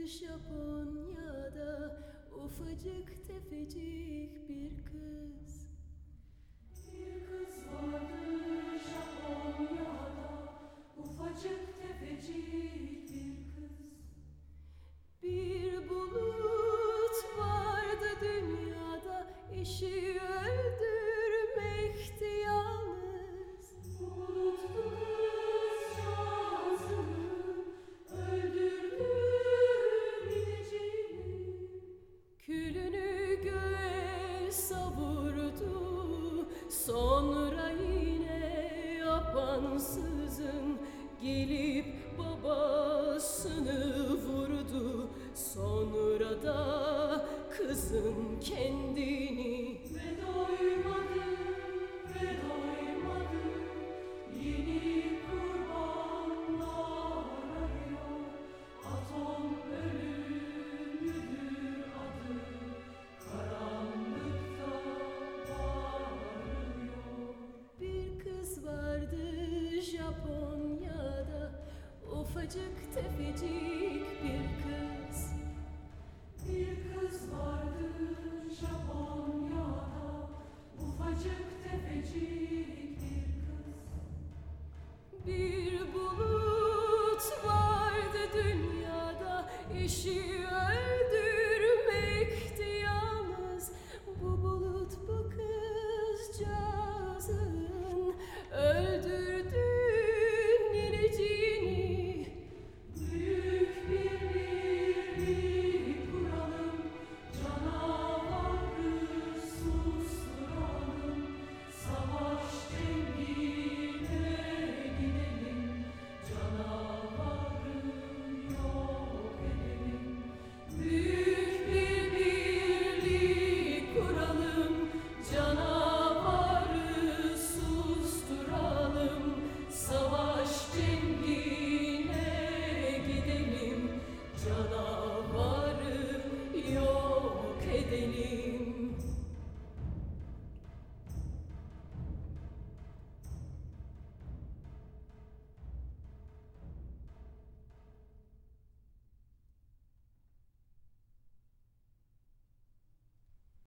Japonya'da ufacık tefecik bir kız. Bir kız vardı Japonya'da, ufacık tefecik bir kız. Bir bulut vardı dünyada, işi öldürmekti yalnız. Bulutlu kızcağızını öldürdü bineceğini. Külünü göğe savurdu, sonra yine yapansızın gelip babasını vurdu. Sonra da kızın kendini Ve doymadı, ve doymadı, yeni kurbanlar arıyor. Atom ölümüdür adı, karanlıkta bağırıyor. Bir kız vardı Japonya'da, ufacık tefecik bir kız.